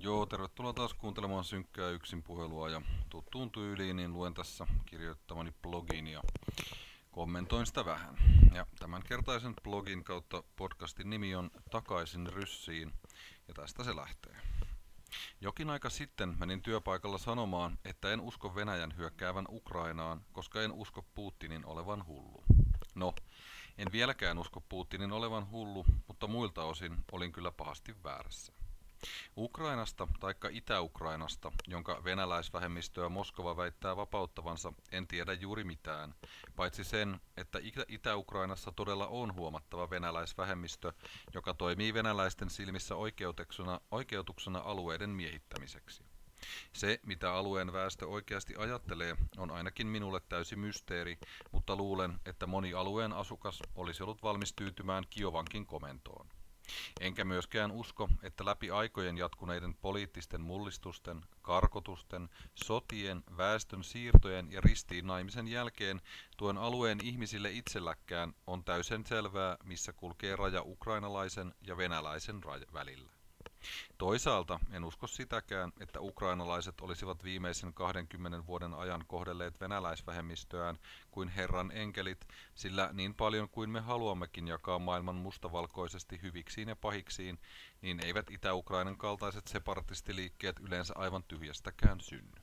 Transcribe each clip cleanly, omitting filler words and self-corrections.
Joo, tervetuloa taas kuuntelemaan synkkää yksin puhelua ja tuttuun tyyliin niin luen tässä kirjoittamani blogin ja kommentoin sitä vähän. Ja tämänkertaisen blogin kautta podcastin nimi on Takaisin Ryssiin ja tästä se lähtee. Jokin aika sitten menin työpaikalla sanomaan, että en usko Venäjän hyökkäävän Ukrainaan, koska en usko Putinin olevan hullu. No, en vieläkään usko Putinin olevan hullu, mutta muilta osin olin kyllä pahasti väärässä. Ukrainasta taikka Itä-Ukrainasta, jonka venäläisvähemmistöä Moskova väittää vapauttavansa, en tiedä juuri mitään, paitsi sen, että Itä-Ukrainassa todella on huomattava venäläisvähemmistö, joka toimii venäläisten silmissä oikeutuksena alueiden miehittämiseksi. Se, mitä alueen väestö oikeasti ajattelee, on ainakin minulle täysi mysteeri, mutta luulen, että moni alueen asukas olisi ollut valmis tyytymään Kiovankin komentoon. Enkä myöskään usko, että läpi aikojen jatkuneiden poliittisten mullistusten, karkotusten, sotien, väestön siirtojen ja ristiinnaimisen jälkeen tuon alueen ihmisille itselläkään on täysin selvää, missä kulkee raja ukrainalaisen ja venäläisen välillä. Toisaalta en usko sitäkään, että ukrainalaiset olisivat viimeisen 20 vuoden ajan kohdelleet venäläisvähemmistöään kuin Herran enkelit, sillä niin paljon kuin me haluammekin jakaa maailman mustavalkoisesti hyviksiin ja pahiksiin, niin eivät Itä-Ukrainan kaltaiset separatistiliikkeet yleensä aivan tyhjästäkään synny.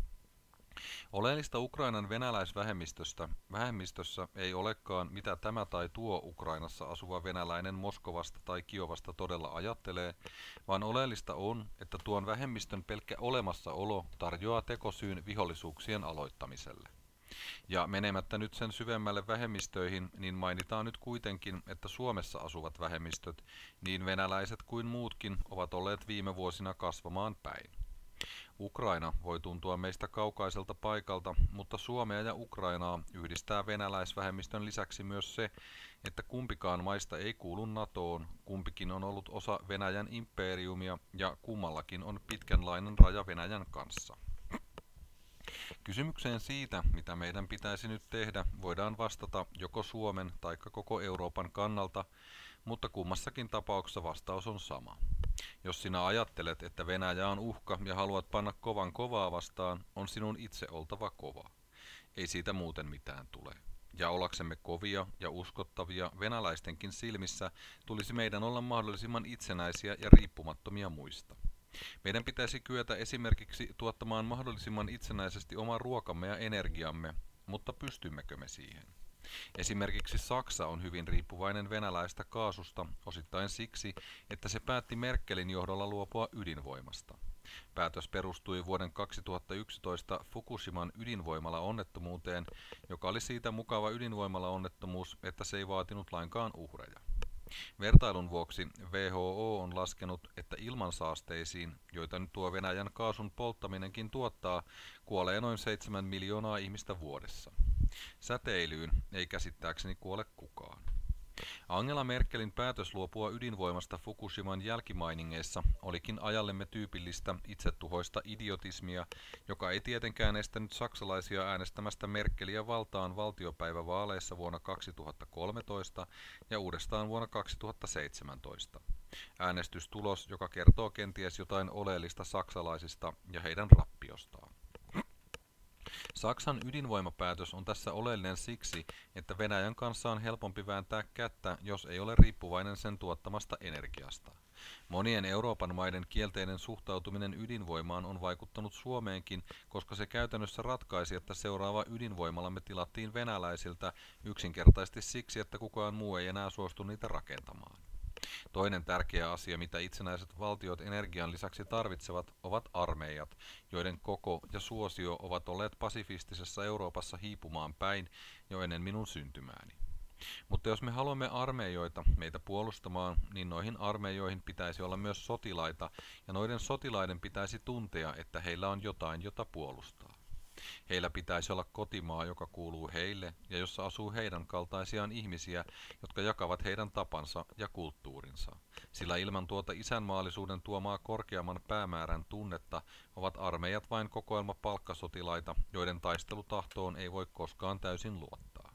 Oleellista Ukrainan vähemmistössä ei olekaan, mitä tämä tai tuo Ukrainassa asuva venäläinen Moskovasta tai Kiovasta todella ajattelee, vaan oleellista on, että tuon vähemmistön pelkkä olemassaolo tarjoaa tekosyyn vihollisuuksien aloittamiselle. Ja menemättä nyt sen syvemmälle vähemmistöihin, niin mainitaan nyt kuitenkin, että Suomessa asuvat vähemmistöt, niin venäläiset kuin muutkin, ovat olleet viime vuosina kasvamaan päin. Ukraina voi tuntua meistä kaukaiselta paikalta, mutta Suomea ja Ukrainaa yhdistää venäläisvähemmistön lisäksi myös se, että kumpikaan maista ei kuulu NATOon, kumpikin on ollut osa Venäjän imperiumia ja kummallakin on pitkänlainen raja Venäjän kanssa. Kysymykseen siitä, mitä meidän pitäisi nyt tehdä, voidaan vastata joko Suomen tai koko Euroopan kannalta, mutta kummassakin tapauksessa vastaus on sama. Jos sinä ajattelet, että Venäjä on uhka ja haluat panna kovan kovaa vastaan, on sinun itse oltava kova. Ei siitä muuten mitään tule. Ja ollaksemme kovia ja uskottavia venäläistenkin silmissä, tulisi meidän olla mahdollisimman itsenäisiä ja riippumattomia muista. Meidän pitäisi kyetä esimerkiksi tuottamaan mahdollisimman itsenäisesti oman ruokamme ja energiamme, mutta pystymmekö me siihen? Esimerkiksi Saksa on hyvin riippuvainen venäläistä kaasusta, osittain siksi, että se päätti Merkelin johdolla luopua ydinvoimasta. Päätös perustui vuoden 2011 Fukushiman ydinvoimala-onnettomuuteen, joka oli siitä mukava ydinvoimala-onnettomuus, että se ei vaatinut lainkaan uhreja. Vertailun vuoksi WHO on laskenut, että ilmansaasteisiin, joita nyt tuo Venäjän kaasun polttaminenkin tuottaa, kuolee noin 7 miljoonaa ihmistä vuodessa. Säteilyyn ei käsittääkseni kuole kukaan. Angela Merkelin päätös luopua ydinvoimasta Fukushiman jälkimainingeissa olikin ajallemme tyypillistä itsetuhoista idiotismia, joka ei tietenkään estänyt saksalaisia äänestämästä Merkeliä valtaan valtiopäivävaaleissa vuonna 2013 ja uudestaan vuonna 2017. Äänestystulos, joka kertoo kenties jotain oleellista saksalaisista ja heidän rappiostaan. Saksan ydinvoimapäätös on tässä oleellinen siksi, että Venäjän kanssa on helpompi vääntää kättä, jos ei ole riippuvainen sen tuottamasta energiasta. Monien Euroopan maiden kielteinen suhtautuminen ydinvoimaan on vaikuttanut Suomeenkin, koska se käytännössä ratkaisi, että seuraava ydinvoimalamme tilattiin venäläisiltä yksinkertaisesti siksi, että kukaan muu ei enää suostu niitä rakentamaan. Toinen tärkeä asia, mitä itsenäiset valtiot energian lisäksi tarvitsevat, ovat armeijat, joiden koko ja suosio ovat olleet pasifistisessa Euroopassa hiipumaan päin jo ennen minun syntymääni. Mutta jos me haluamme armeijoita meitä puolustamaan, niin noihin armeijoihin pitäisi olla myös sotilaita, ja noiden sotilaiden pitäisi tuntea, että heillä on jotain, jota puolustaa. Heillä pitäisi olla kotimaa, joka kuuluu heille ja jossa asuu heidän kaltaisiaan ihmisiä, jotka jakavat heidän tapansa ja kulttuurinsa. Sillä ilman tuota isänmaallisuuden tuomaa korkeamman päämäärän tunnetta ovat armeijat vain kokoelma palkkasotilaita, joiden taistelutahtoon ei voi koskaan täysin luottaa.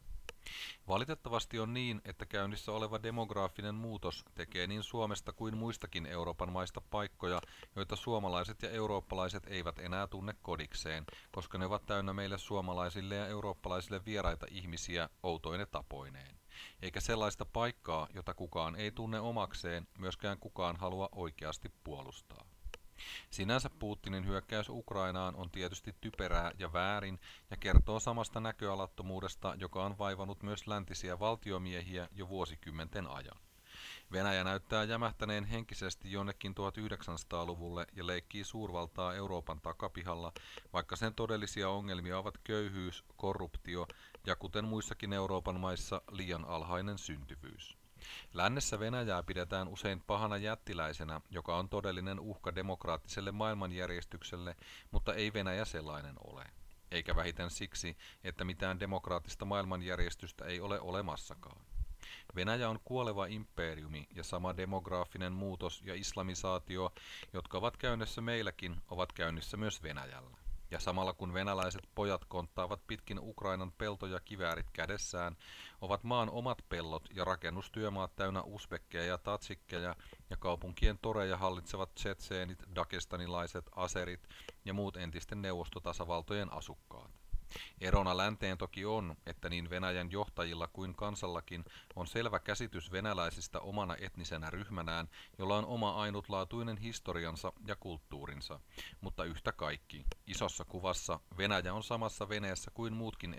Valitettavasti on niin, että käynnissä oleva demograafinen muutos tekee niin Suomesta kuin muistakin Euroopan maista paikkoja, joita suomalaiset ja eurooppalaiset eivät enää tunne kodikseen, koska ne ovat täynnä meille suomalaisille ja eurooppalaisille vieraita ihmisiä outoine tapoineen. Eikä sellaista paikkaa, jota kukaan ei tunne omakseen, myöskään kukaan halua oikeasti puolustaa. Sinänsä Putinin hyökkäys Ukrainaan on tietysti typerää ja väärin ja kertoo samasta näköalattomuudesta, joka on vaivannut myös läntisiä valtiomiehiä jo vuosikymmenten ajan. Venäjä näyttää jämähtäneen henkisesti jonnekin 1900-luvulle ja leikkii suurvaltaa Euroopan takapihalla, vaikka sen todellisia ongelmia ovat köyhyys, korruptio ja kuten muissakin Euroopan maissa liian alhainen syntyvyys. Lännessä Venäjää pidetään usein pahana jättiläisenä, joka on todellinen uhka demokraattiselle maailmanjärjestykselle, mutta ei Venäjä sellainen ole. Eikä vähiten siksi, että mitään demokraattista maailmanjärjestystä ei ole olemassakaan. Venäjä on kuoleva imperiumi ja sama demograafinen muutos ja islamisaatio, jotka ovat käynnissä meilläkin, ovat käynnissä myös Venäjällä. Ja samalla kun venäläiset pojat konttaavat pitkin Ukrainan peltoja kiväärit kädessään, ovat maan omat pellot ja rakennustyömaat täynnä usbekkeja ja tatsikkeja ja kaupunkien toreja hallitsevat tsetseenit, dagestanilaiset, aserit ja muut entisten neuvostotasavaltojen asukkaat. Erona länteen toki on, että niin Venäjän johtajilla kuin kansallakin on selvä käsitys venäläisistä omana etnisenä ryhmänään, jolla on oma ainutlaatuinen historiansa ja kulttuurinsa. Mutta yhtä kaikki, isossa kuvassa Venäjä on samassa veneessä kuin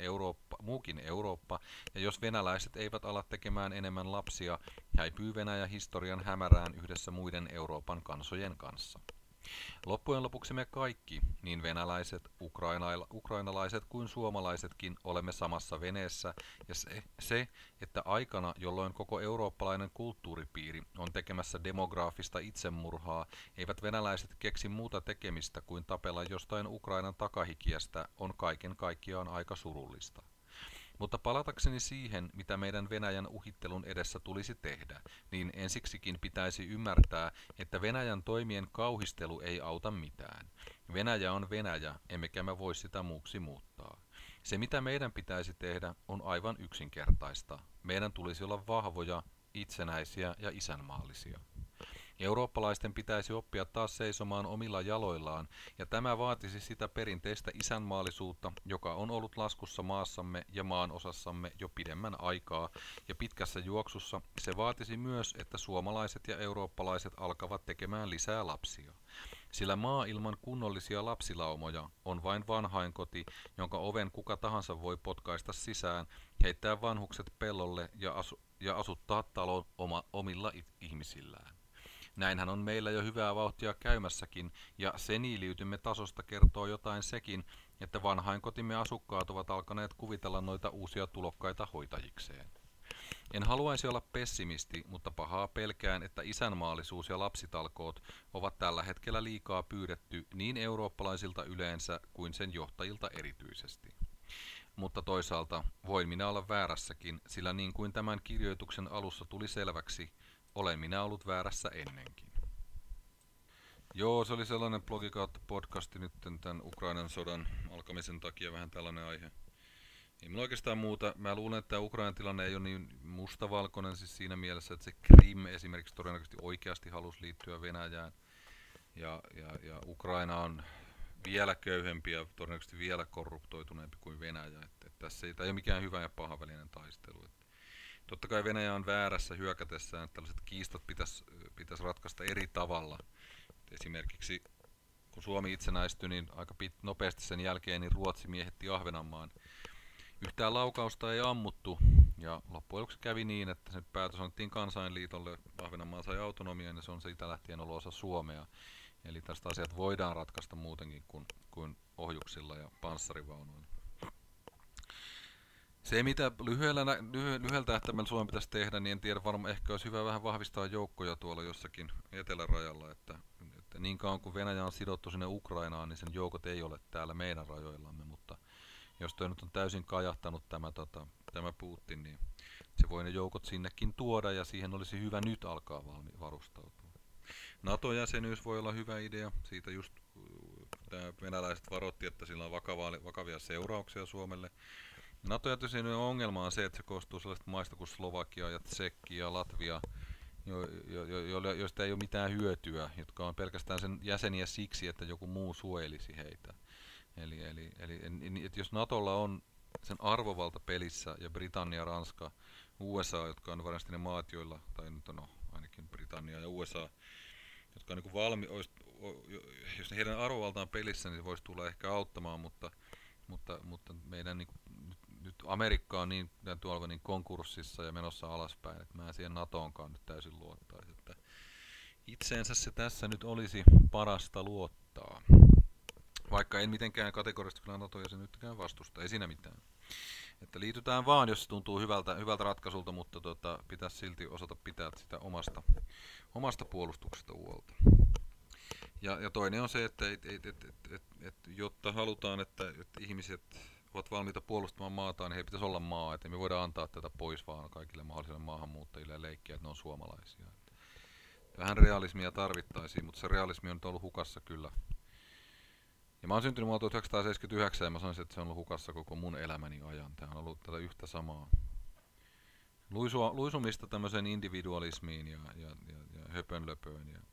muukin Eurooppa, ja jos venäläiset eivät ala tekemään enemmän lapsia, häipyy Venäjä historian hämärään yhdessä muiden Euroopan kansojen kanssa. Loppujen lopuksi me kaikki, niin venäläiset, ukrainalaiset kuin suomalaisetkin, olemme samassa veneessä, ja se, että aikana, jolloin koko eurooppalainen kulttuuripiiri on tekemässä demograafista itsemurhaa, eivät venäläiset keksi muuta tekemistä kuin tapella jostain Ukrainan takahikiästä, on kaiken kaikkiaan aika surullista. Mutta palatakseni siihen, mitä meidän Venäjän uhittelun edessä tulisi tehdä, niin ensiksikin pitäisi ymmärtää, että Venäjän toimien kauhistelu ei auta mitään. Venäjä on Venäjä, emmekä me voi sitä muuksi muuttaa. Se, mitä meidän pitäisi tehdä, on aivan yksinkertaista. Meidän tulisi olla vahvoja, itsenäisiä ja isänmaallisia. Eurooppalaisten pitäisi oppia taas seisomaan omilla jaloillaan, ja tämä vaatisi sitä perinteistä isänmaallisuutta, joka on ollut laskussa maassamme ja maanosassamme jo pidemmän aikaa, ja pitkässä juoksussa se vaatisi myös, että suomalaiset ja eurooppalaiset alkavat tekemään lisää lapsia. Sillä maa ilman kunnollisia lapsilaumoja on vain vanhainkoti, jonka oven kuka tahansa voi potkaista sisään, heittää vanhukset pellolle ja asuttaa talon omilla ihmisillään. Näinhän on meillä jo hyvää vauhtia käymässäkin, ja seniiliytymme tasosta kertoo jotain sekin, että vanhainkotimme asukkaat ovat alkaneet kuvitella noita uusia tulokkaita hoitajikseen. En haluaisi olla pessimisti, mutta pahaa pelkään, että isänmaallisuus ja lapsitalkoot ovat tällä hetkellä liikaa pyydetty niin eurooppalaisilta yleensä kuin sen johtajilta erityisesti. Mutta toisaalta voin minä olla väärässäkin, sillä niin kuin tämän kirjoituksen alussa tuli selväksi, olen minä ollut väärässä ennenkin. Joo, se oli sellainen blogi kautta podcasti nyt tämän Ukrainan sodan alkamisen takia vähän tällainen aihe. Ei mulla oikeastaan muuta. Mä luulen, että tämä Ukrainan tilanne ei ole niin mustavalkoinen siis siinä mielessä, että se Krim esimerkiksi todennäköisesti oikeasti halusi liittyä Venäjään. Ja Ukraina on vielä köyhempi ja todennäköisesti vielä korruptoituneempi kuin Venäjä. Tässä ei ole mikään hyvä ja paha välinen taistelu. Totta kai Venäjä on väärässä hyökätessään, että tällaiset kiistat pitäisi ratkaista eri tavalla. Esimerkiksi kun Suomi itsenäistyi, niin aika nopeasti sen jälkeen niin Ruotsi miehitti Ahvenanmaan. Yhtään laukausta ei ammuttu, ja loppujen lopuksi kävi niin, että se päätös annettiin Kansainliitolle, Ahvenanmaa sai autonomian ja se on siitä lähtien ollut osa Suomea. Eli tästä asiat voidaan ratkaista muutenkin kuin ohjuksilla ja panssarivaunuilla. Se, mitä lyhyellä tähtäimellä Suomen pitäisi tehdä, niin en tiedä, varmaan ehkä olisi hyvä vähän vahvistaa joukkoja tuolla jossakin etelärajalla, että niin kauan kuin Venäjä on sidottu sinne Ukrainaan, niin sen joukot ei ole täällä meidän rajoillamme, mutta jos toi nyt on täysin kajahtanut tämä Putin, niin se voi ne joukot sinnekin tuoda ja siihen olisi hyvä nyt alkaa varustautua. NATO-jäsenyys voi olla hyvä idea, siitä just venäläiset varoitti, että sillä on vakavia seurauksia Suomelle. NATO-jäsenyyden ongelma on se, että se koostuu sellaisista maista kuin Slovakia ja Tsekki ja Latvia, joista ei ole mitään hyötyä, jotka on pelkästään sen jäseniä siksi, että joku muu suojelisi heitä. Eli että jos NATOlla on sen arvovalta pelissä ja Britannia, Ranska, USA, jotka on varmasti ne maat, joilla, tai nyt on ainakin Britannia ja USA, jotka on niin jos heidän arvovaltaan pelissä, niin se voisi tulla ehkä auttamaan, mutta meidän nyt Amerikka on tuolla niin konkurssissa ja menossa alaspäin, että mä en siihen NATOonkaan nyt täysin luottaisi. Että itseensä se tässä nyt olisi parasta luottaa. Vaikka en mitenkään kategorisesti kyllä NATO-jäsenyyttäkään vastusta, ei siinä mitään. Että liitytään vaan, jos se tuntuu hyvältä ratkaisulta, mutta pitäisi silti osata pitää sitä omasta puolustuksesta huolta. Ja toinen on se, että jotta halutaan, että ihmiset ovat valmiita puolustamaan maataan, niin he pitäisi olla maa. Että me voidaan antaa tätä pois vaan kaikille mahdollisille maahanmuuttajille ja leikkiä, että ne on suomalaisia. Vähän realismia tarvittaisiin, mutta se realismi on nyt ollut hukassa kyllä. Ja mä oon syntynyt vuonna 1979 ja mä sanoisin, että se on ollut hukassa koko mun elämäni ajan. Tää on ollut tätä yhtä samaa luisumista tämmöiseen individualismiin ja höpönlöpöön ja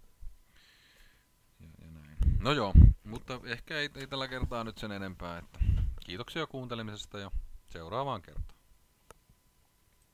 näin. No joo, mutta ehkä ei tällä kertaa nyt sen enempää. Että kiitoksia kuuntelemisesta ja seuraavaan kertaan.